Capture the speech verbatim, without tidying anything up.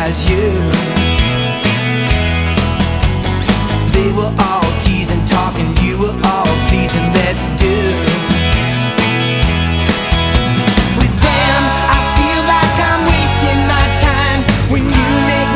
as you. They were all teasing, talking, you were all pleasing. Let's do